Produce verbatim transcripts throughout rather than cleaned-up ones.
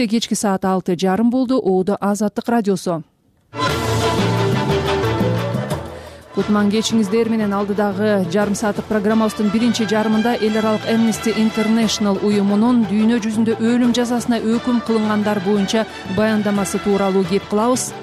Кечки саат алты жарым болду. Оодо Азаттык радиосу. Кутман кечиңиздер менен алдыдагы жарым сааттык программабыздын биринчи жарымында эл аралык Amnesty International уюмунун дүйнө жүзүндө өлүм жазасына өкүм кылынгандар боюнча баяндамасы тууралуу кеп кылабыз.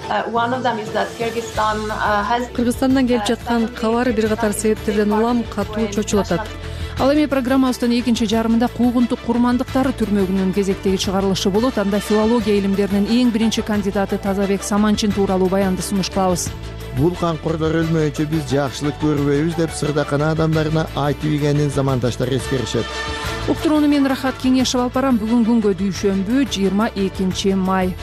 Кыргызстандан келип жаткан кабар бир катар себептерден улам катуу чочулатат. Ал эми программабыздын экинчи жарымында куугунтук курмандыктары түрмөгүнүн кезектеги чыгарылышы болот. Анда филология илимдеринин эң биринчи кандидаты Тазабек Саманчин тууралуу баянды сунуш кылабыз. Бул канкордор өлмөйүнчө биз жакшылык көрбөйбүз деп сырдакана адамдарына айтып ийгенин замандаштар эскеришет. Уктурууну мен Рахат Кеңешев алып барам. Бүгүн күнгө дүйшөмбү жыйырма экинчи май.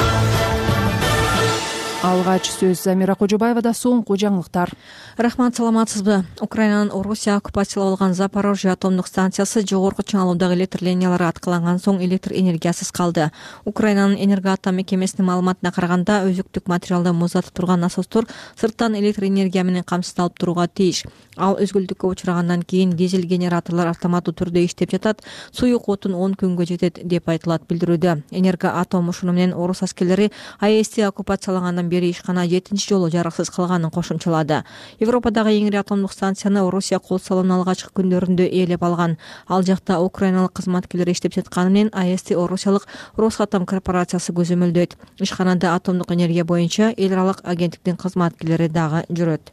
Алгач сөз Замира Кожобаевада. Соңку жаңылыктар. Рахмат, саламатсызбы? Украинанын Орусия оккупациялап алган Запорожье атомдук станциясы жогорку чыңалуудагы электр линиялары аткыланган соң электр энергиясыз калды. Украинанын энергоатом мекемесинин маалыматына караганда, өзүктүк материалды муздатып турган насостор сырттан электр энергия менен камсыздалып турууга тийиш. Ал өзгүлтүккө учрагандан кийин дизель генераторлор автоматтуу түрдө иштеп жатат. Суюк отун он күнгө жетет деп айтылат билдирүүдө. Энергоатом ушуну менен орус аскерлери АЭСти оккупациялагандан бери ишкана жетинчи жолу жарыксыз калганын кошумчалады. Европадагы эң ири атомдук станцияны Орусия кол салуунун алгачкы күндөрүндө ээлеп алган. Ал жакта украиналык кызматкерлер иштеп жатканы менен АЭСти орусиялык Росатом корпорациясы көзөмөлдөйт. Ишканада атомдук энергия боюнча эл аралык агенттиктин кызматкерлери дагы жүрөт.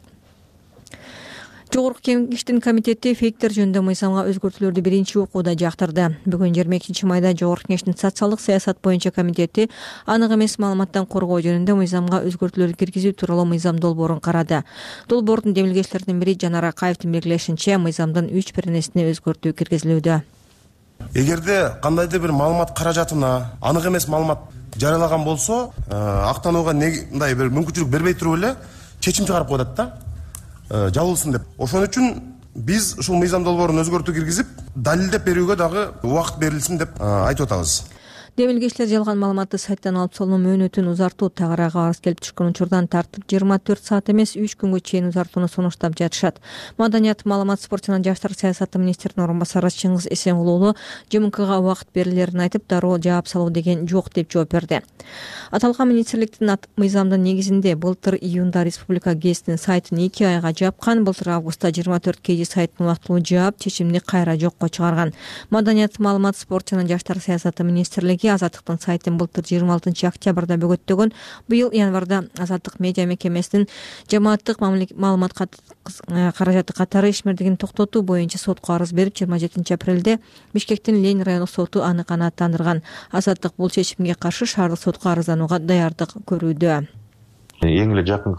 Жогорку Кеңештин комитети фейктер жөнүндө мыйзамга өзгөртүүлөрдү биринчи окууда жактырды. Бүгүн жыйырма экинчи майда Жогорку Кеңештин социалдык саясат боюнча комитети анык эмес маалыматтан коргоо жөнүндө мыйзамга өзгөртүүлөр киргизүү тууралуу мыйзам долбоорун карады. Долбоордун демилгечилеринин бири Жанар Акаевдин белгилешинче, мыйзамдын үч беренесине өзгөртүү киргизилүүдө. Эгерде кандайдыр бир маалымат каражатына анык эмес маалымат жарыялаган болсо, актанууга мындай бир мүмкүнчүлүк бербей туруп эле чечим чыгарып коет да. Жабылсын деп. Ошон үчүн биз ушул мыйзам долбоорун өзгөртүү киргизип, далилдеп берүүгө дагы убакыт берилсин деп айтып атабыз. Демилгечилер жалган маалыматты сайттан алып салуу мөөнөтүн узартуу тагырага арыз келип түшкөн учурдан тартып жыйырма төрт саат эмес үч күнгө чейин узартууну сунуштап жатышат. Маданият, маалымат, спорт жана жаштар саясаты министринин орун басары Чыңгыз Эсенгулуулу ЖМКга убакыт берилерин айтып, дароо жаап салуу деген жок деп жооп берди. Аталган министрликтин мыйзамдын негизинде былтыр июнда Республика гезитинин сайтын эки айга жапкан, былтыр августта жыйырма төрт кей жи сайтын убактылуу жаап, чечимди кайра жокко чыгарган. Маданият, маалымат, спорт жана жаштар саясаты министрлиги Азаттыктын сайтын былтыр жыйырма алтынчы октябрда бөгөттөгөн. Быйыл январда Азаттык медиа мекемесинин жамааттык маалымат каражаты катары ишмердигин токтотуу боюнча сотко арыз берип, жыйырма жетинчи апрелде Бишкектин Ленин райондук соту аны канааттандырган. Азаттык бул чечимге каршы шаардык сотко арызданууга даярдык көрүүдө. Эң эле жакын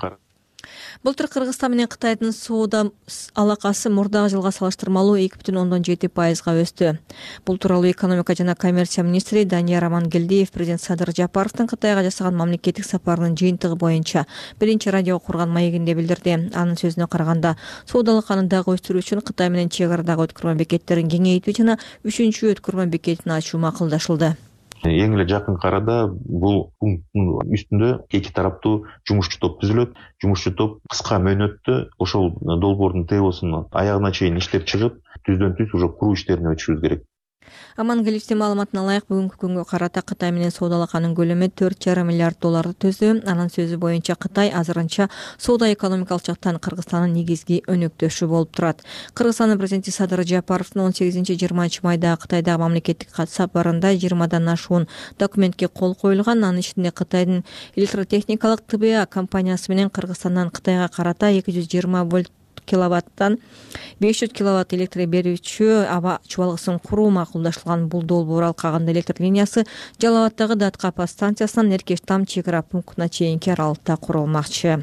Былтыр Кыргызстан менен Кытайдын соода алакасы мурдагы жылга салыштырмалуу эки бүтүн ондон жети пайызга өстү. Бул тууралуу экономика жана коммерция министри Данияр Амангелдиев президент Садыр Жапаровдун Кытайга жасаган мамлекеттик сапарынын жыйынтыгы боюнча биринчи радио курган маегинде билдирди. Анын сөзүнө караганда, соода алаканы дагы өстүрүү үчүн Кытай менен чек арадагы өткөрмө бекеттерин кеңейтүү жана үчүнчү өткөрмө бекетин ачуу макулдашылды. Эң эле жакын арада бул пункттун үстүндө эки тараптуу жумушчу топ түзүлөт. Жумушчу топ кыска мөөнөттө ошол долбоордун теосун аягына чейин иштеп чыгып, түздөн түз уже куруу иштерине өтүшүбүз керек. Амангелдиевдин маалыматына ылайык, бүгүнкү күнгө карата Кытай менен соода алаканын көлөмү төрт жарым миллиард долларды түздү. Анын сөзү боюнча Кытай азырынча соода экономикалык жактан Кыргызстандын негизги өнөктөшү болуп турат. Кыргызстандын президенти Садыр Жапаровдун он сегизинчи жыйырманчы майда Кытайдагы мамлекеттик сапарында жыйырмадан ашуун документке кол коюлган. Анын ичинде Кытайдын электротехникалык тэ бэ а компаниясы менен Кыргызстандан Кытайга карата эки жүз жыйырма вольт киловаттан беш жүз киловатт электр берүүчү аба чубалгысын куруу макулдашылган. Бул долбоор алкагында электр линиясы Жалал абаддагы Даткапа станциясынан Эркештам чек ара пунктуна чейинки аралыкта курулмакчы.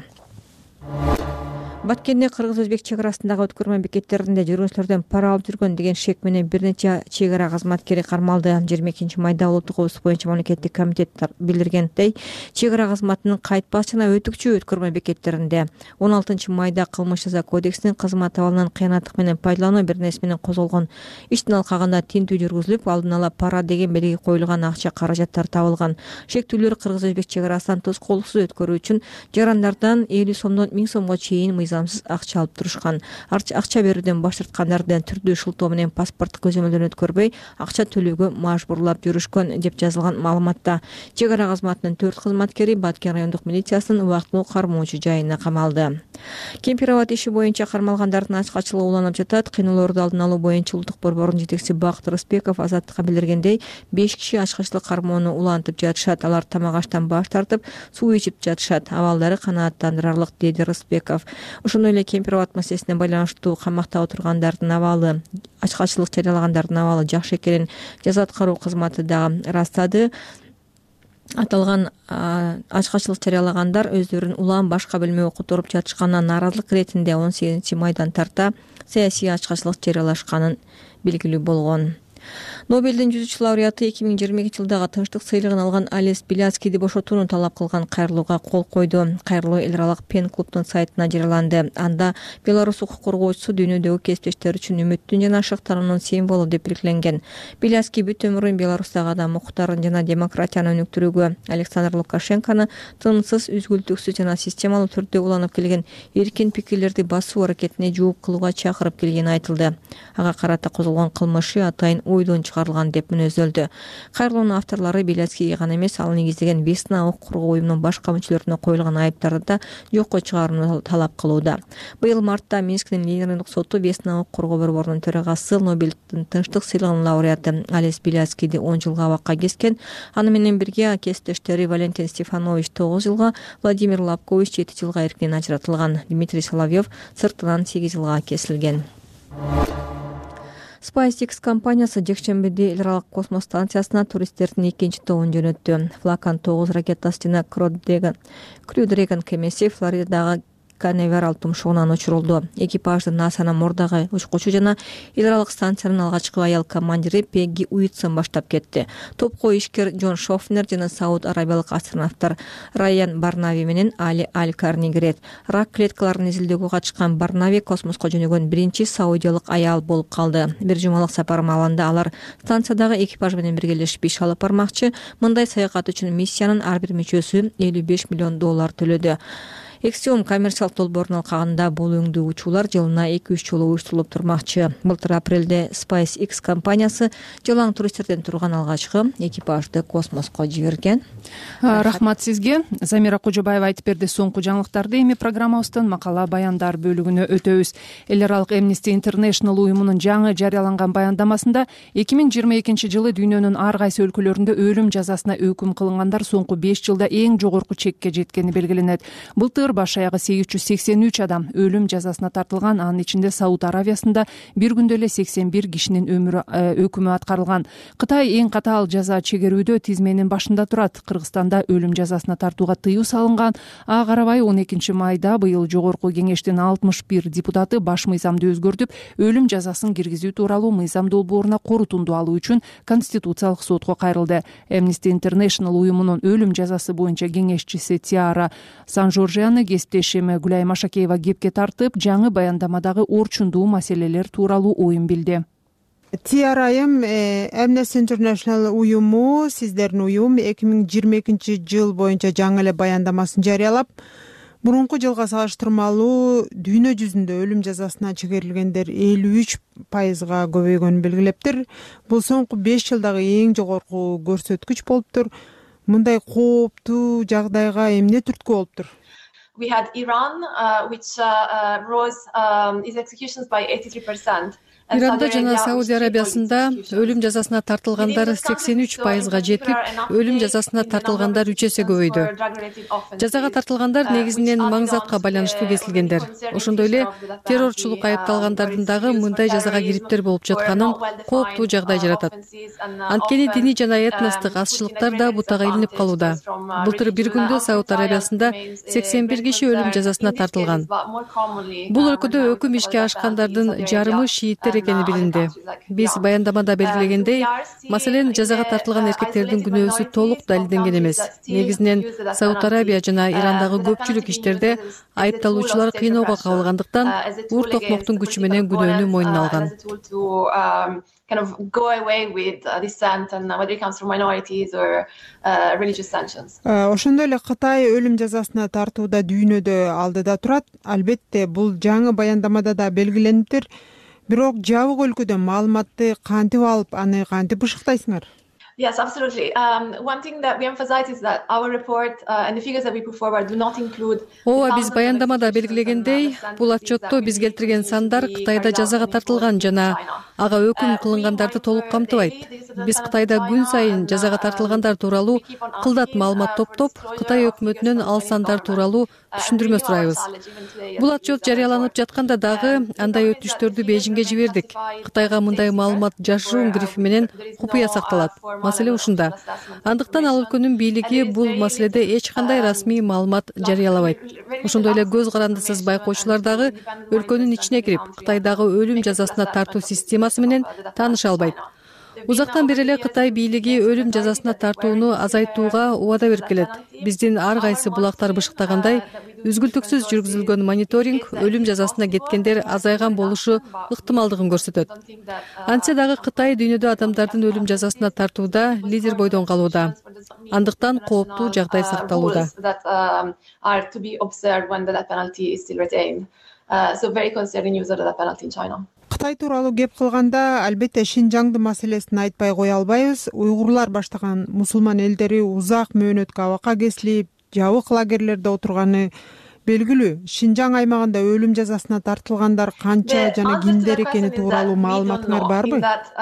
Баткенде кыргыз-өзбек чек арасындагы өткөрмө бекеттеринде жүргүнчүлөрдөн пара алып жүргөн деген шек менен бир нече чек ара кызматкери кармалды. жыйырма экинчи майда улуттук кооздук боюнча мамлекеттик комитет билдиргендей, чек ара кызматынын кайтпас жана өтүкчү өткөрмө бекеттеринде он алтынчы майда кылмыш жаза кодексинин кызмат абалынан кыянаттык менен пайдалануу беренеси менен козголгон иштин алкагында тинтүү жүргүзүлүп, алдын ала пара деген белги коюлган акча каражаттар табылган. Шектүүлөр кыргыз-өзбек чек арасынан тоскоолуксуз өткөрүү үчүн жарандардан элүү сомдон миң сомго чейин мыйзам мыйзамсыз акча алып турушкан. Акча берүүдөн баш тарткандарды түрдүү шылтоо менен паспорт көзөмөлдөн өткөрбөй акча төлөөгө мажбурлап жүрүшкөн деп жазылган маалыматта. Чек ара кызматынын төрт кызматкери Баткен райондук милициясынын убактылуу кармоочу жайына камалды. Кемпироват иши боюнча кармалгандардын ачкачылыгы уланып жатат. Кыйноолорду алдын алуу боюнча улуттук борбордун жетекчиси Бакыт Рыспеков азаттыкка билдиргендей, беш киши ачкачылык кармоону улантып жатышат. Алар тамак аштан баш тартып, суу ичип жатышат. Абалдары канааттандырарлык, деди Рыспеков. Ошондой эле Кемпироват маселесине байланыштуу камакта отургандардын абалы, ачкачылык жарыялагандардын абалы жакшы экенин жаза аткаруу кызматы дагы ырастады. Аталган ачкачылык жарыялагандар өздөрүн улам башка бөлмөгө которуп жатышканына нааразылык иретинде он сегизинчи майдан тарта саясий ачкачылык жарыялашканын белгилүү болгон. Нобелдин жүзүчү лауреаты эки миң жыйырма экинчи жылдагы тынчтык сыйлыгын алган Алес Беляцкийди бошотууну талап кылган кайрылууга кол койду. Кайрылуу эл аралык пен клубдун сайтына жарыяланды. Анда Беларусь укук коргоочусу дүйнөдөгү кесиптештери үчүн үмүттүн жана шыктануунун символу деп белгиленген. Беляцкий бүт өмүрүн Беларустагы адам укуктарын жана демократияны өнүктүрүүгө, Александр Лукашенкону тынымсыз, үзгүлтүксүз жана системалуу түрдө уланып келген эркин пикирлерди басуу аракетине жооп кылууга чакырып келгени айтылды. Ага карата козголгон кылмышы атайын ойдон чыгарылган деп мүнөздөлдү. Кайрылуунун авторлору Беляцкийге гана эмес, ал негиздеген Весна укук коргоо уюмунун башка мүчөлөрүнө коюлган айыптарды да жокко чыгарууну талап кылууда. Быйыл мартта Минсктин Лениндик соту Весна укук коргоо борборунун төрагасы, Нобелдин тынчтык сыйлыгынын лауреаты Алес Беляцкийди он жылга абакка кескен. Аны менен бирге кесиптештери Валентин Стефанович тогуз жылга, Владимир Лапкович жети жылга эркинен ажыратылган. Дмитрий Соловьев сыртынан сегиз жылга кесилген. SpaceX компаниясы жекшембиде эл аралык космос станциясына туристтердин экинчи тобун жөнөттү. Флакон тогуз ракетасы жана Crew Dragon кемеси Флоридадагы Канаверал тумшугунан учурулду. Экипажды НАСАнын мурдагы учкучу жана эл аралык станциянын алгачкы аял командири Пегги Уитсон баштап кетти. Топко ишкер Джон Шофнер жана Сауд Арабиялык астронавттар Райан Барнави менен Али Аль-Карни кирет. Рак клеткаларын изилдөөгө катышкан Барнави космоско жөнөгөн биринчи саудиялык аял болуп калды. Бир жумалык сапар маалында алар станциядагы экипаж менен биргелешип иш алып бармакчы. Мындай саякат үчүн миссиянын ар бир мүчөсү элүү беш миллион доллар төлөдү. Эксиом коммерциялык долбоорунун алкагында бул өңдүү учуулар жылына эки үч жолу уюштурулуп турмакчы. Былтыр апрелде SpaceX компаниясы жалаң туристтерден турган алгачкы экипажды космоско жиберген. Рахмат сизге. Замира Кожобаева айтып берди соңку жаңылыктарды. Эми программабыздын макала баяндар бөлүгүнө өтөбүз. Эл аралык Amnesty International уюмунун жаңы жарыяланган баяндамасында эки миң жыйырма экинчи жылы дүйнөнүн ар кайсы өлкөлөрүндө өлүм жазасына өкүм кылынгандар соңку беш жылда эң жогорку чекке жеткени белгиленет. Былтыр баш аягы сегиз жүз сексен үч адам өлүм жазасына тартылган. Анын ичинде Сауд Аравиясында бир күндө эле сексен бир кишинин өмүрү өкүмү аткарылган. Кытай эң катаал жаза чегерүүдө тизменин башында турат. Кыргызстанда өлүм жазасына тартууга тыюу салынган. Ага карабай он экинчи майда быйыл жогорку кеңештин алтымыш бир депутаты баш мыйзамды өзгөртүп, өлүм жазасын киргизүү тууралуу мыйзам долбооруна корутунду алуу үчүн Конституциялык сотко кайрылды. Amnesty International уюмунун өлүм жазасы боюнча кеңешчиси Тиара Сан-Жоржианы кесиптешим Гүлай Машакеева кепке тартып, жаңы баяндамадагы орчундуу маселелер тууралуу оюн билди. Тиарайым, Amnesty International уюму, сиздердин уюм эки миң жыйырма экинчи жыл боюнча жаңы эле баяндамасын жарыялап, мурунку жылга салыштырмалуу дүйнө жүзүндө өлүм жазасына чегерилгендер элүү үч пайызга көбөйгөнүн белгилептир. Бул соңку беш жылдагы эң жогорку көрсөткүч болуптур. Мындай кооптуу жагдайга эмне түрткү болуптур? We had Iran, uh, which uh, uh, rose um, its executions by eighty-three percent. Иранда жана Саудия Арабиясында өлүм жазасына тартылгандар сексен үч пайызга жетип, өлүм жазасына тартылгандар үч эсе көбөйдү. Жазага тартылгандар негизинен маң затка байланыштуу кесилгендер. Ошондой эле террорчулук айыпталгандардын дагы мындай жазага кириптер болуп жатканын кооптуу жагдай жаратат. Анткени диний жана этностук азчылыктар да бутага илинип калууда. Былтыр бир күндө Сауд Арабиясында сексен бир киши өлүм жазасына тартылган. Бул өлкөдө өкүм ишке ашкандардын жарымы шииттер ишкер экени билинди. Биз баяндамада белгилегендей, маселен жазага тартылган эркектердин күнөөсү толук далилденген эмес. Негизинен Сауд Арабия жана Ирандагы көпчүлүк иштерде айыпталуучулар кыйноого кабылгандыктан ур токмоктун күчү менен күнөөнү мойнуна алган. Kind of go away with uh, dissent and uh, whether it comes from minorities or uh, religious sanctions. Ошондой эле Кытай өлүм жазасына тартууда дүйнөдө алдыда турат. Албетте бул жаңы баяндамада да белгилениптир. Бирок жабык өлкөдө маалыматты кантип алып, аны кантип бышыктайсыңар? Yes, absolutely. Um, one thing that we emphasize is that our report uh, and the figures that we put forward do not include. Ооба, биз баяндамада белгилегендей, бул отчетто биз келтирген сандар Кытайда жазага тартылган жана ага өкүм кылынгандарды толук камтыбайт. Биз Кытайда күн сайын жазага тартылгандар тууралуу кылдат маалымат топтоп, Кытай өкмөтүнөн ал сандар тууралуу түшүндүрмө сурайбыз. Бул отчет жарыяланып жатканда дагы андай өтүштөрдү Бейжиңге жибердик. Кытайга мындай маалымат жашыруун грифи менен купуя сакталат. Маселе ушунда. Андыктан ал өлкөнүн бийлиги бул маселеде эч кандай расмий маалымат жарыялабайт. Ошондой эле көз карандысыз байкоочулар дагы өлкөнүн ичине кирип, Кытайдагы өлүм жазасына тартуу системасы менен тааныша албайт. Узактан бери эле Кытай бийлиги өлүм жазасына тартууну азайтууга убада берип келет. Биздин ар кайсы булактар бышыктагандай, үзгүлтүксүз жүргүзүлгөн мониторинг өлүм жазасына кеткендер азайган болушу ыктымалдыгын көрсөтөт. Антсе дагы Кытай дүйнөдө адамдардын өлүм жазасына тартууда лидер бойдон калууда. Андыктан кооптуу жагдай сакталууда. Кытай тууралуу кеп кылганда, албетте Шинжаңдын маселесин айтпай кое албайбыз. Уйгурлар баштаган мусулман элдери узак мөөнөткө абакка кесилип, жабык лагерлерде отурганы белгилүү. Шинжаң аймагында өлүм жазасына тартылгандар канча жана кимдер экени тууралуу маалыматыңар барбы?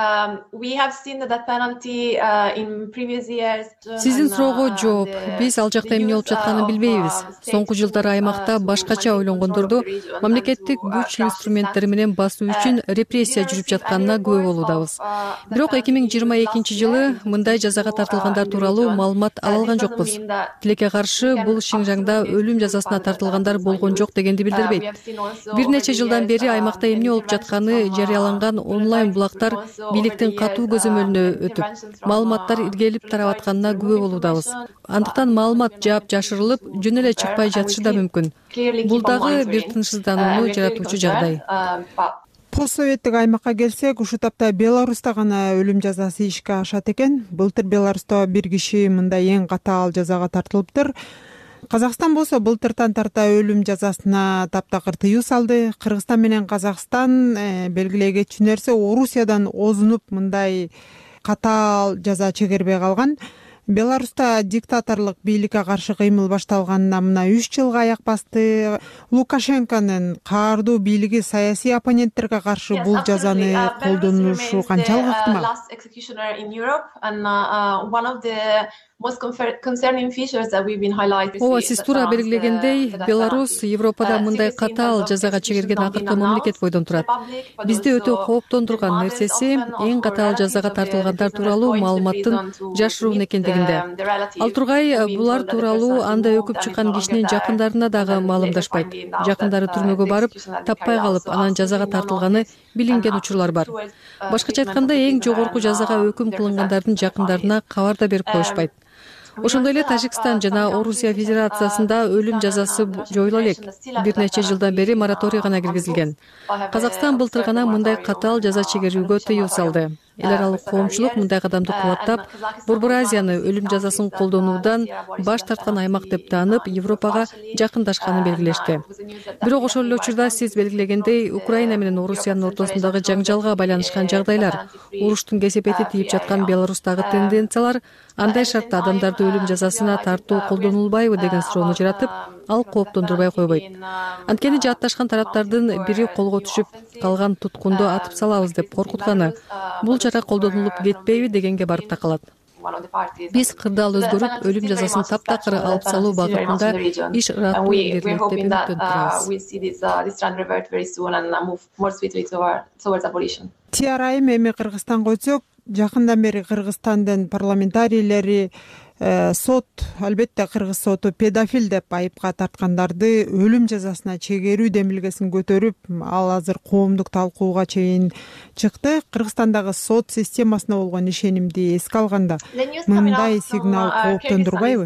Сиздин суроого жооп. Биз ал жакта эмне болуп жатканын билбейбиз. Соңку жылдары аймакта башкача ойлонгондорду мамлекеттик күч инструменттери менен басуу үчүн репрессия жүрүп жатканына күбө болуудабыз. Бирок эки миң жыйырма экинчи жылы мындай жазага тартылгандар тууралуу маалымат ала алган жокпуз. Тилекке каршы бул Шинжаңда өлүм жазасына тартылган болгон жок дегенди билдирбейт. Бир нече жылдан бери аймакта эмне болуп жатканы жарыяланган онлайн булактар бийликтин катуу көзөмөлүнө өтүп, маалыматтар иргелип тарап атканына күбө болуудабыз. Андыктан маалымат жаап жашырылып, жөн эле чыкпай жатышы да мүмкүн. Бул дагы бир тынчсызданууну жаратуучу жагдай. Постсоветтик аймакка келсек, ушул тапта Беларуста гана өлүм жазасы ишке ашат экен. Былтыр Беларуста бир киши мындай эң катаал жазага тартылыптыр. Казакстан болсо былтыртан тарта өлүм жазасына таптакыр тыюу салды. Кыргызстан менен Казакстан э, белгилей кетчү нерсе, Орусиядан озунуп мындай катаал жаза чегербей калган. Беларуста диктаторлук бийликке каршы кыймыл башталганына мына үч жылга аяк басты. Лукашенконун каардуу бийлиги саясий оппоненттерге каршы бул жазаны колдонушу канчалык ыктымал? Ооба, сиз туура белгилегендей, Беларусь Европада мындай катаал жазага чегерген акыркы мамлекет бойдон турат. Бизди өтө кооптондурган нерсеси эң катаал жазага тартылгандар тууралуу маалыматтын жашыруун экендигинде. Ал тургай булар тууралуу анда өкүп чыккан кишинин жакындарына дагы маалымдашпайт. Жакындары түрмөгө барып, таппай калып, анан жазага тартылганы билинген учурлар бар. Башкача айтканда, эң жогорку жазага өкүм кылынгандардын жакындарына кабар да берип коюшпайт. Ошондой эле Тажикстан жана Орусия Федерациясында өлүм жазасы жоюла элек. Бир нече жылдан бери мораторий гана киргизилген. Казакстан былтыр гана мындай катаал жаза чегерүүгө тыюу салды. Эл аралык коомчулук мындай кадамды кубаттап, Борбор Азияны өлүм жазасын колдонуудан баш тарткан аймак деп таанып, Европага жакындашканын белгилешти. Бирок ошол эле учурда сиз белгилегендей, Украина менен Орусиянын ортосундагы жаңжалга байланышкан жагдайлар, уруштун кесепети тийип жаткан Беларустагы тенденциялар андай шартта адамдарды өлүм жазасына тартуу колдонулбайбы деген суроону жаратып, ал кооптондурбай койбойт. Анткени жаатташкан тараптардын бири колго түшүп, калган туткунду атып салабыз деп коркутканы, бул чара колдонулуп кетпейби дегенге барып такалат. Биз кырдаал өзгөрүп, өлүм жазасын таптакыр алып салуу багытында иш ыраттуу илгерилет деп үмүттөнүп. Тиарайым эми Кыргызстанга өтсөк, жакындан бери Кыргызстандын парламентарийлери сот албетте кыргыз соту педофил деп айыпка тарткандарды өлүм жазасына чегерүү демилгесин көтөрүп, ал азыр коомдук талкууга чейин чыкты. Кыргызстандагы сот системасына болгон ишенимди эске алганда мындай сигнал кооптондурбайбы?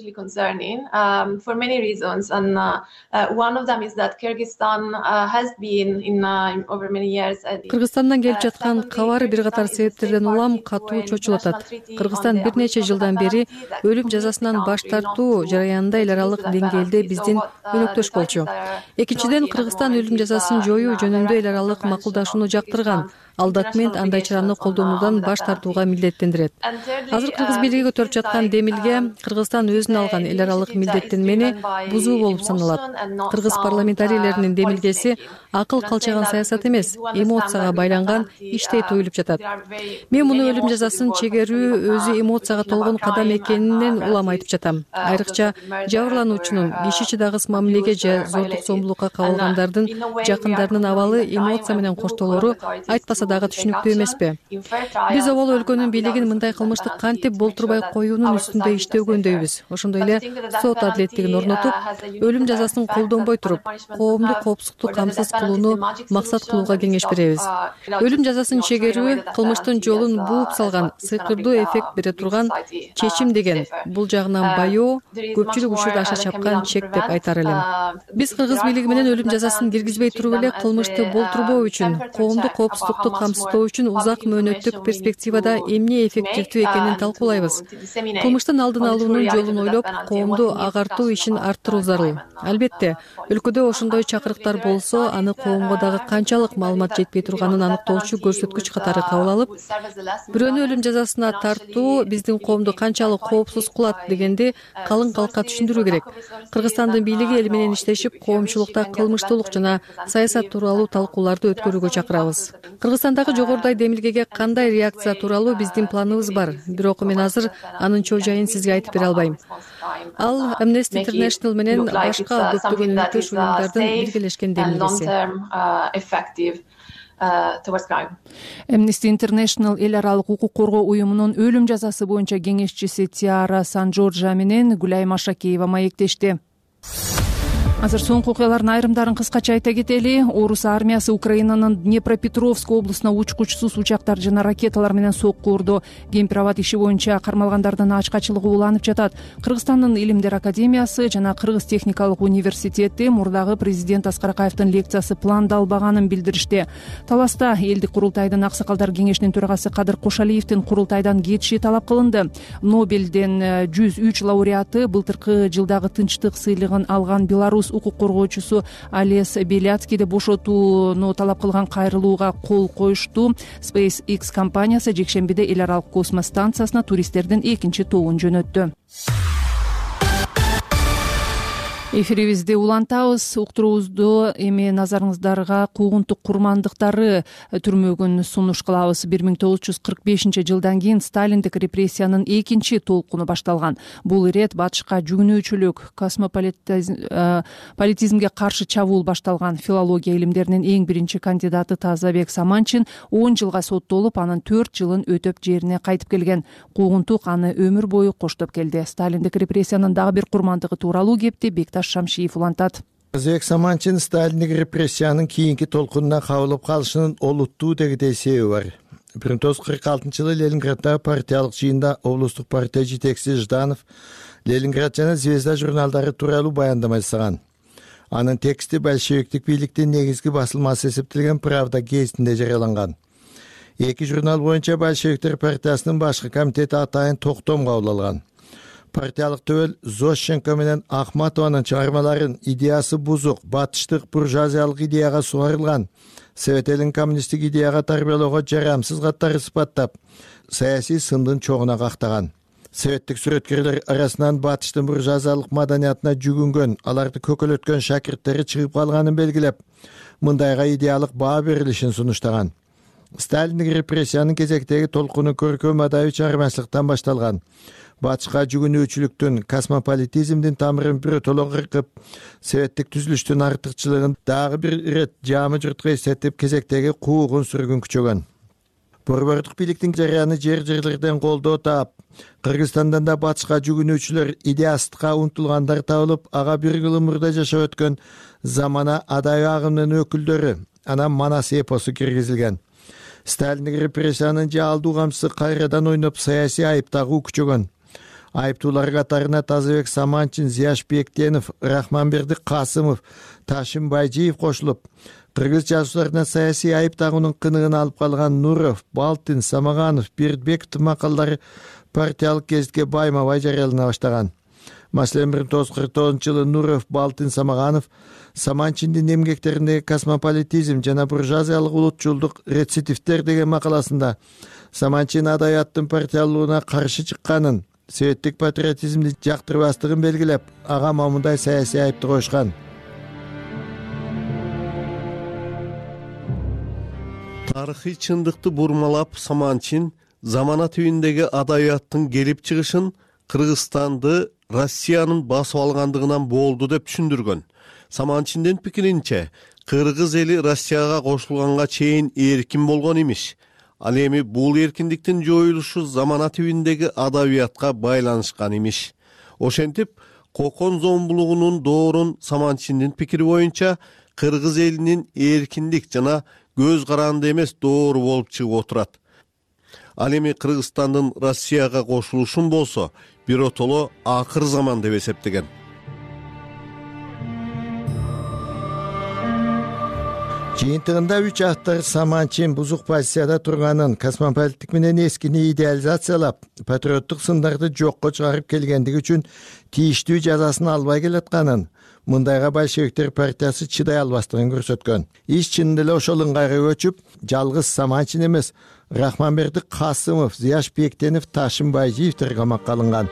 Кыргызстандан келип жаткан кабар бир катар себептерден улам катуу чочулатат. Кыргызстан бир нече жылдан бери өлүм жазасынан баш тартуу жараянында эл аралык деңгээлде биздин өнөктөш болчу. Экинчиден, Кыргызстан өлүм жазасын жоюу жөнүндө эл аралык макулдашууну жактырган. Ал документ андай чараны колдонуудан баш тартууга милдеттендирет. Азыр кыргыз бийлиги көтөрүп жаткан демилге Кыргызстан өзүнө алган эл аралык милдеттенмени бузуу болуп саналат. Кыргыз парламентарийлеринин демилгеси акыл калчаган саясат эмес, эмоцияга байланган иштей туюлуп жатат. Мен муну өлүм жазасын чегерүү өзү эмоцияга толгон кадам экенинен улам айтып жатам. Айрыкча жабырлануучунун кишичи дагыс мамилеге же зордук зомбулукка кабылгандардын жакындарынын абалы эмоция менен коштолору айтпаса дагы түшүнүктүү эмеспи? Биз обол өлкөнүн бийлигин мындай кылмышты кантип болтурбай коюунун үстүндө иштөгөндөйбүз. Ошондой эле сот адилеттигин орнотуп, өлүм жазасын колдонбой туруп, коомдук коопсуздукту камсыз кылууну максат кылууга кеңеш беребиз. Өлүм жазасын чегерүү кылмыштын жолун бууп салган, сыйкырдуу эффект бере турган чечим деген бул жагынан баяоо, көпчүлүк учурда аша чапкан чек деп айтар элем. Биз кыргыз бийлиги менен өлүм жазасын киргизбей туруп эле кылмышты болтурбоо үчүн, коомдук коопсуздукту камсыздоо үчүн узак мөөнөттүк перспективада эмне эффективдүү экенин талкуулайбыз. Кылмыштын алдын алуунун жолун ойлоп, коомду агартуу ишин арттыруу зарыл. Албетте, өлкөдө ошондой чакырыктар болсо, аны коомго дагы канчалык маалымат жетпей турганын аныктоочу көрсөткүч катары кабыл алып, бирөөнү өлүм жазасына тартуу биздин коомду канчалык коопсуз кылат дегенди калың калкка түшүндүрүү керек. Кыргызстандын бийлиги эл менен иштешип, коомчулукта кылмыштуулук жана саясат тууралуу талкууларды өткөрүүгө чакырабыз. Кыргызстандагы жогорудой демилгеге кандай реакция тууралуу биздин планыбыз бар, бирок мен азыр анын чоо жайын сизге айтып бере албайм. Ал Amnesty International менен башка көптөгөн өнөктөш уюмдардын биргелешкен демилгеси. Amnesty International эл аралык укук коргоо уюмунун өлүм жазасы боюнча кеңешчиси Тиара Сан-Джорджа менен Гүлайым Ашакеева маектешти. Азыр соңку окуялардын айрымдарын кыскача айта кетели. Орус армиясы Украинанын Днепропетровск облусуна учкучсуз учактар жана ракеталар менен сокку урду. Гемпирабад иши боюнча кармалгандардын ачкачылыгы уланып жатат. Кыргызстандын Илимдер академиясы жана Кыргыз техникалык университети мурдагы президент Аскар Акаевдин лекциясы пландалбаганын билдиришти. Таласта элдик курултайдын аксакалдар кеңешинин төрагасы Кадыр Кошалиевдин курултайдан кетиши талап кылынды. Нобелден жүз үч лауреаты былтыркы жылдагы тынчтык сыйлыгын алган Беларусь укук коргоочусу Алес Беляцкийди бошотууну талап кылган кайрылууга кол коюшту. SpaceX компаниясы жекшембиде эл аралык космос станциясына туристтердин экинчи тобун жөнөттү. Эфирибизди улантабыз. Уктуруубузду эми назарыңыздарга куугунтук курмандыктары түрмөгүн сунуш кылабыз. бир миң тогуз жүз кырк бешинчи жылдан кийин Сталиндик репрессиянын экинчи толкуну башталган. Бул ирет батышка жүгүнүүчүлүк, космополитизмге каршы чабуул башталган. Филология илимдеринин эң биринчи кандидаты Тазабек Саманчин он жылга соттолуп, анын төрт жылын өтөп жерине кайтып келген. Куугунтук аны өмүр бою коштоп келди. Сталиндик репрессиянын дагы бир курмандыгы тууралуу кепти Бекташ Шамшиев улантат. Тазабек Саманчин Сталиндик репрессиянын кийинки толкунуна кабылып калышынын олуттуу дегидей себеби бар. бир миң тогуз жүз кырк алтынчы жылы Ленинграддагы партиялык жыйында облустук партия жетекчиси Жданов Ленинград жана Звезда журналдары тууралуу баяндама жасаган. Анын тексти большевиктик бийликтин негизги басылмасы эсептелген Правда гезитинде жарыяланган. Эки журнал боюнча большевиктер партиясынын башкы комитети атайын токтом кабыл алган. Партиялык төбөл Зощенко менен Ахматованын чыгармаларын идеясы бузук, батыштык буржуазиялык идеяга сугарылган, Совет элин коммунисттик идеяга тарбиялоого жарамсыз каттары сыпаттап, саясий сындын чогуна кактаган. Советтик сүрөткерлер арасынан батыштын буржуазиялык маданиятына жүгүнгөн, аларды көкөлөткөн шакирттери чыгып калганын белгилеп, мындайга идеялык баа берилишин сунуштаган. Сталиндик репрессиянын кезектеги толкуну көркөм адабий чыгармачылыктан башталган. Батышка жүгүнүүчүлүктүн, космополитизмдин тамырын биротоло кыркып, советтик түзүлүштүн артыкчылыгын дагы бир ирет жаамы журтка эстетип, кезектеги куугун сүргүн күчөгөн. борбордук бийликтин жарыяны жер жерлерден колдоо таап, Кыргызстандан да батышка жүгүнүүчүлөр идеастыкка умтулгандар табылып, ага бир кылым мурда жашап өткөн замана адайы агымынын өкүлдөрү, анан Манас эпосу киргизилген. Сталиндик репрессиянын жаалдуу камчысы кайрадан ойноп саясий айып тагуу күчөгөн. Айыптуулар катарына Тазабек Саманчин, Зияш Бектенов, Рахманберди Касымов, Ташим Байжиев кошулуп, кыргыз жазуучуларына саясий айып тагуунун кыныгын алып калган Нуров, Балтин, Самаганов, Бердбековдун макалдары партиялык гезитке байма-бай жарыялана баштаган. Маселен бир миң тогуз жүз кырк тогузунчу жылы Нуров, Балтин, Самаганов Саманчиндин эмгектериндеги космополитизм жана буржуазиялык улутчулдук рецидивтер деген макаласында Саманчин адабияттын партиялуулугуна каршы чыкканын, советтик патриотизмди жактырбастыгын белгилеп, ага мамундай саясий айыпты коюшкан. Тарыхый чындыкты бурмалап Саманчин замана түбүндөгү адабияттын келип чыгышын Кыргызстанды Россиянын басып алгандыгынан болду деп түшүндүргөн. Саманчиндин пикиринче, кыргыз эли Россияга кошулганга чейин эркин болгон имиш. Ал эми бул эркиндиктин жоюлушу замана түбүндөгү адабиятка байланышкан имиш. Ошентип, кокон зомбулугунун доорун Саманчиндин пикири боюнча кыргыз элинин эркиндик жана көз каранды эмес доору болуп чыгып отурат. Ал эми Кыргызстандын Россияга кошулушун болсо, биротоло акыр заман деп эсептеген. Жыйынтыгында үч автор Саманчин бузук позицияда турганын, космополиттик менен эскини идеализациялап, патриоттук сындарды жокко чыгарып келгендиги үчүн тийиштүү жазасын албай келатканын, мындайга большевиктер партиясы чыдай албастыгын көрсөткөн. Иш чынында эле ошол ыңгайга көчүп, жалгыз Саманчин эмес, Рахманберди Касымов, Зияш Бектенов, Ташим Байжиевдер камакка алынган.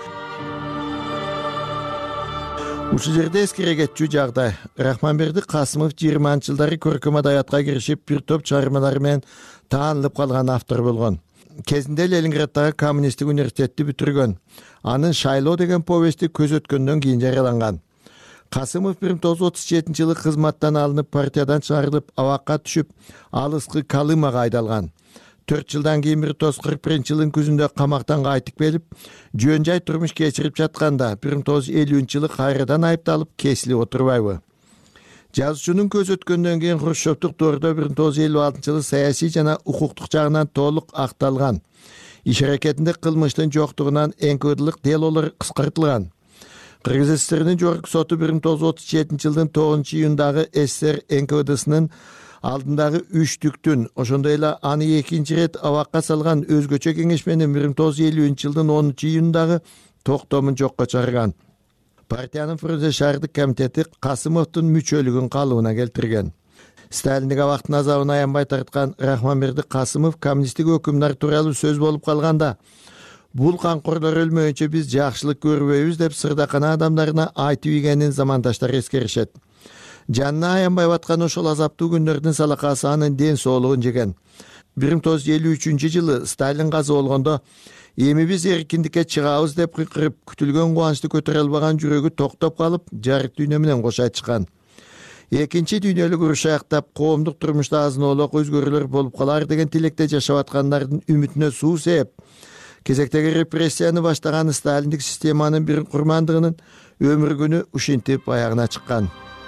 Ушул жерде эскере кетчү жагдай. Рахманберди Касымов жыйырманчы жылдары көркөм адабиятка киришип, бир топ чыгармалары менен таанылып калган автор болгон. Кезинде Ленинграддагы коммунисттик университетти бүтүргөн. Анын Шайлоо деген повести көз өткөндөн кийин жарыяланган. Касымов бир миң тогуз жүз отуз жетинчи жылы кызматтан алынып, партиядан чыгарылып, абакка түшүп, алыскы Калымага айдалган. төрт жылдан кийин бир миң тогуз жүз кырк биринчи жылдын күзүндө камактан кайтып келип, жөн жай турмуш кечирип жатканда бир миң тогуз жүз элүүнчү жылы кайрадан айыпталып, кесилип отурбайбы? Жазуучунун көз өткөндөн кийин Хрущевдук доордо бир миң тогуз жүз элүү алтынчы жылы саясий жана укуктук жагынан толук акталган. Иш аракетинде кылмыштын жоктугунан эн ка вэ дылык делолор кыскартылган. Кыргыз СССРинин жогорку соту бир миң тогуз жүз отуз жетинчи жылдын тогузунчу июндагы СССР эн ка вэ дысынын алдындагы үчтүктүн, ошондой эле аны экинчи ирет абакка салган өзгөчө кеңеш менен бир миң тогуз жүз элүүнчү жылдын онунчу июндагы токтомун жокко чыгарган. Партиянын Фрунзе шаардык комитети Касымовдун мүчөлүгүн калыбына келтирген. Сталиндик абактын азабын аянбай тарткан Рахманберди Касымов коммунисттик өкүмдар тууралуу сөз болуп калганда, бул канкорлор өлмөйүнчө биз жакшылык көрбөйбүз деп сырдакана адамдарына айтып ийгенин замандаштар эскеришет. Жанына аянбай баткан ошол азаптуу күндөрдүн салакасы анын ден соолугун жеген. бир миң тогуз жүз элүү үчүнчү жылы Сталин каза болгондо, эми биз эркиндикке чыгабыз деп кыйкырып, күтүлгөн кубанычты көтөрө албаган жүрөгү токтоп калып, жарык дүйнө менен кош айтышкан. Экинчи дүйнөлүк уруш аяктап, коомдук турмушта азын-оолок өзгөрүүлөр болуп калар деген тилекте жашап аткандардын үмүтүнө суу сээп, кезектеги репрессияны баштаган сталиндик системанын бир курмандыгынын өмүр күнү ушинтип аягына чыккан.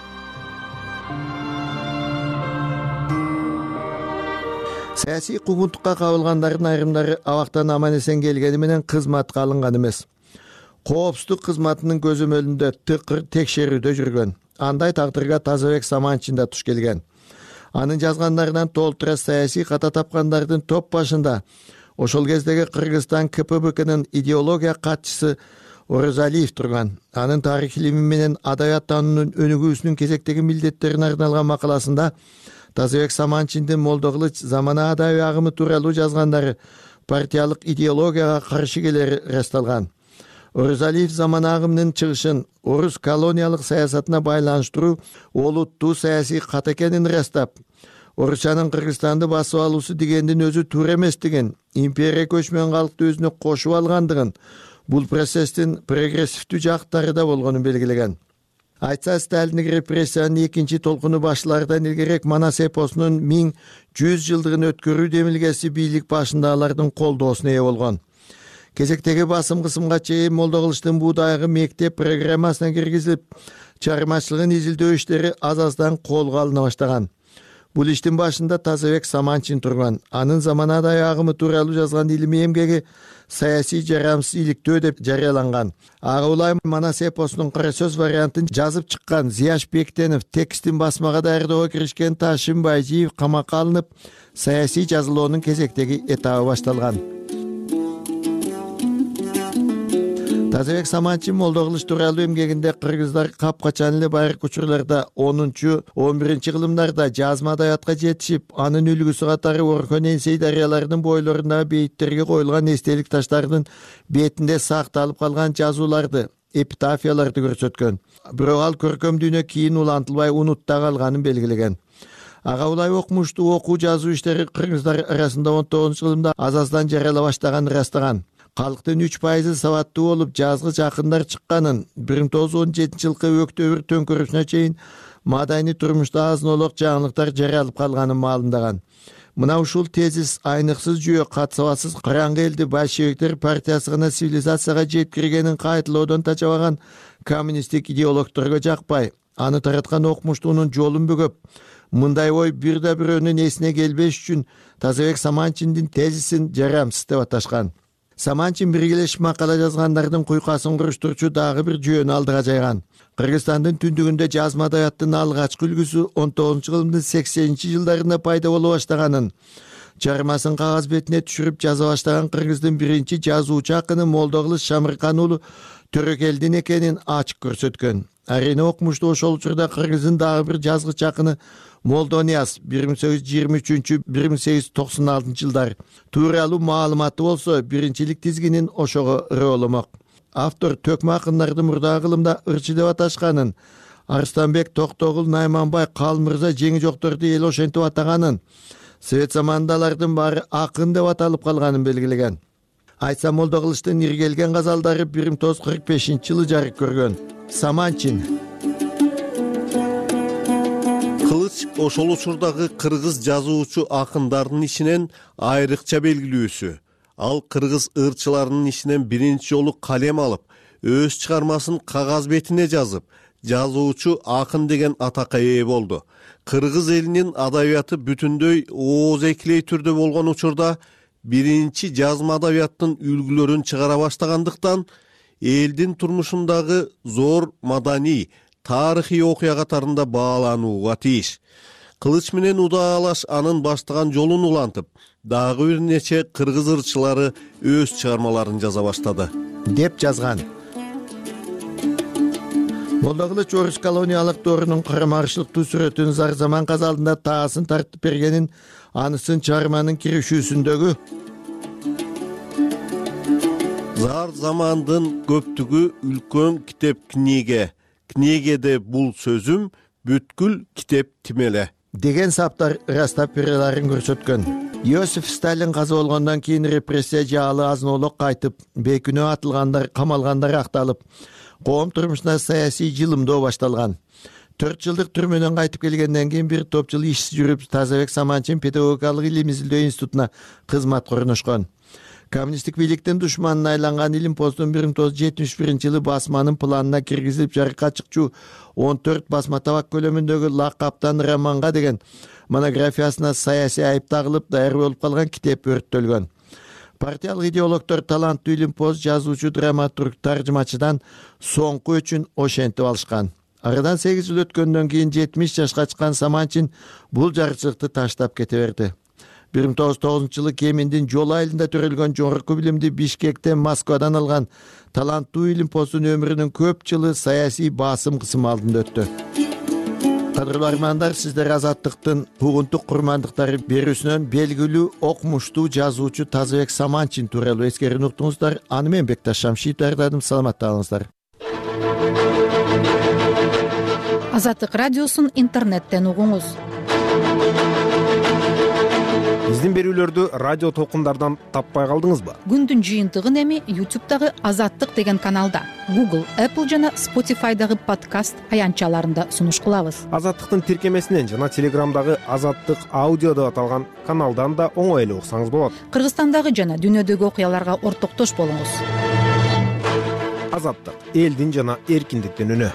Саясий куугунтукка кабылгандардын айрымдары абактан аман-эсен келгени менен кызматка алынган эмес. Коопсуздук кызматынын көзөмөлүндө тыкыр текшерүүдө жүргөн. Андай тагдырга Тазабек Саманчин да туш келген. Анын жазгандарынан толтура саясий ката тапкандардын топ башында ошол кездеги Кыргызстан К П Б К'нын идеология катчысы Орозалиев турган. Анын тарых илими менен адабият таануунун өнүгүүсүнүн кезектеги милдеттерине арналган макаласында Тазабек Саманчиндин Молдо Кылыч замана адабий агымы тууралуу жазгандары партиялык идеологияга каршы келери ырасталган. Орозалиев замана агымынын чыгышын орус колониялык саясатына байланыштыруу олуттуу саясий кат экенин ырастап, орусчанын Кыргызстанды басып алуусу дегендин өзү туура эместигин, империя көчмөн калкты өзүнө кошуп алгандыгын, бул процесстин прогрессивдүү жактары да болгонун белгилеген. Айтса Сталиндик репрессиянын экинчи толкуну башлаардан илгерээк Манас эпосунун миң жүз жылдыгын өткөрүү демилгеси бийлик башындагылардын колдоосуна ээ болгон. Кезектеги басым кысымга чейин Молдо Кылычтын Буудайгы мектеп программасына киргизилип, чыгармачылыгын изилдөө иштери аз аздан колго алына баштаган. Бул иштин башында Тазабек Саманчин турган. Анын заманадагы агымы тууралуу жазган илимий эмгеги саясий жарамсыз иликтөө деп жарыяланган. Ага улай Манас эпосунун кара сөз вариантын жазып чыккан Зияш Бектенов текстин басмага даярдоого киришкен Ташим Байжиев камакка алынып, саясий жазылуунун кезектеги этабы башталган. Тазабек Саманчин Молдо Кылыч тууралуу эмгегинде кыргыздар капкачан эле байыркы учурларда онунчу он биринчи кылымдарда жазма адаятка жетишип, анын үлгүсү катары Орхон Энсей дарыяларынын бойлорундагы бейиттерге коюлган эстелик таштардын бетинде сакталып калган жазууларды, эпитафияларды көрсөткөн. Бирок ал көркөм дүйнө кийин улантылбай унутта калганын белгилеген. Ага улай окумуштуу окуу жазуу иштери кыргыздар арасында он тогузунчу кылымда аз аздан жарыяла баштаганын ырастаган. Калктын үч пайызы сабаттуу болуп жазгыч акындар чыкканын, бир миң тогуз жүз он жетинчи жылкы Өктөбүр төңкөрүшүнө чейин маданий турмушта азын-олок жаңылыктар жарыялып калганын маалымдаган. Мына ушул тезис айныксыз жүйө катсабасыз караңгы элди большевиктер партиясы гана цивилизацияга жеткиргенин кайталоодон тачабаган коммунисттик идеологторго жакпай, аны тараткан окумуштуунун жолун бөгөп, мындай ой бир да бирөөнүн эсине келбеш үчүн Тазабек Саманчиндин тезисин жарамсыз деп аташкан. Саманчин биргелешип макала жазгандардын куйкасын куруштурчу дагы бир жүйөнү алдыга жайган. Кыргызстандын түндүгүндө жазма адабияттын алгачкы үлгүсү он тогузунчу кылымдын сексенинчи жылдарында пайда боло баштаганын, чыгармасын кагаз бетине түшүрүп жаза баштаган кыргыздын биринчи жазуучу акыны Молдо Кылыч Шамыркан уулу Төрөкелдин экенин ачык көрсөткөн. Арине окумуштуу ошол учурда кыргыздын дагы бир жазгыч акыны Молдо Нияз бир миң сегиз жүз жыйырма үчүнчү — бир миң сегиз жүз токсон алтынчы жылдар тууралуу маалыматы болсо, биринчилик тизгинин ошого ырооламак. Автор төкмө акындарды мурдагы кылымда ырчы деп аташканын, Арстанбек, Токтогул, Найманбай, Калмырза жеңи жокторду эл ошентип атаганын, Совет заманында алардын баары акын деп аталып калганын белгилеген. Айтса Молдо Кылычтын иргелген газалдары бир миң тогуз жүз кырк бешинчи жылы жарык көргөн. Саманчин Кылыч ошол учурдагы кыргыз жазуучу акындардын ишинен айрыкча белгилүүсү. Ал кыргыз ырчыларынын ишинен биринчи жолу калем алып, өз чыгармасын кагаз бетине жазып, жазуучу акын деген атакка ээ болду. Кыргыз элинин адабияты бүтүндөй оозекилей түрдө болгон учурда биринчи жазма адабияттын үлгүлөрүн чыгара баштагандыктан, элдин турмушундагы зор маданий, тарыхый окуя катарында бааланууга тийиш. Кылыч менен удаалаш анын баштаган жолун улантып, дагы бир нече кыргыз ырчылары өз чыгармаларын жаза баштады деп жазган. Молдо Кылыч орус колониялык доорунун карама-каршылыктуу сүрөтүн зар заман каз алдында таасын тартып бергенин, анысын чыгарманын киришүүсүндөгү зар замандын көптүгү үлкөн китеп книге, книгеде бул сөзүм бүткүл китеп тимеле деген саптар ырастап береларын көрсөткөн. Иосиф Сталин каза болгондон кийин репрессия жаалы азын-олок кайтып, бейкүнөө атылгандар, камалгандар акталып, коом турмушуна саясий жылымдоо башталган. төрт жылдык түрмөдөн кайтып келгенден кийин бир топ жыл ишсиз жүрүп, Тазабек Саманчин педагогикалык илим изилдөө институтуна кызматка орношкон. Коммунисттик бийликтин душманына айланган Илим постун бир миң тогуз жүз жетимиш биринчи жылы басманын планына киргизилип жарыкка чыкчу он төрт басма табак көлөмүндөгү Лакаптан романга деген монографиясына саясий айып тагылып даяр болуп калган китеп өрттөлгөн. Партиялык идеологдор таланттуу Илим пост жазуучу, драматург, таржымачыдан соңку үчүн ошентип алышкан. Арадан сегиз жыл өткөндөн кийин жетимиш жашка чыккан Саманчин бул жарычылыкты таштап кете берди. бир миң тогуз жүз тогузунчу жылы Кеминдин жол айылында төрөлгөн жогорку билимди Бишкектен, Москвадан алган таланттуу Илим постун өмүрүнүн көп жылы саясий басым кысым алдында өттү. Кадырлуу армандар, сиздер Азаттыктын бугунтук курмандыктары берүүсүнөн белгилүү окумуштуу жазуучу Тазабек Саманчин тууралуу эскерүүнү уктуңуздар. Аны мен Бекташ Шамшиев даярдадым. Саламатта калыңыздар. Азаттык радиосун интернеттен угуңуз. биздин берүүлөрдү радио толкундардан таппай калдыңызбы? Күндүн жыйынтыгын эми ютубтагы Азаттык деген каналда, Google, Apple жана Spotify'дагы подкаст аянтчаларында сунуш кылабыз. Азаттыктын тиркемесинен жана Телеграмдагы Азаттык аудио деп аталган каналдан да оңой эле уксаңыз болот. Кыргызстандагы жана дүйнөдөгү окуяларга ортоктош болуңуз. Азаттык — элдин жана эркиндиктин үнү.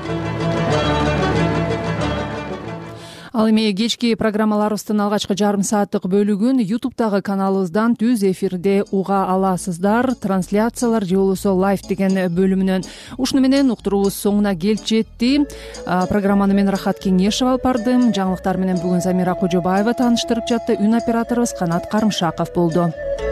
Ал эми кечки программаларыбыздын алгачкы жарым сааттык бөлүгүн ютубтагы каналыбыздан түз эфирде уга аласыздар. Трансляциялар же болбосо лайв деген бөлүмүнөн. Ушуну менен уктуруубуз соңуна келип жетти. Программаны мен Рахат Кеңешева алып бардым. Жаңылыктар менен бүгүн Замира Кожобаева тааныштырып жатты. Үн операторубуз Канат Карымшаков болду.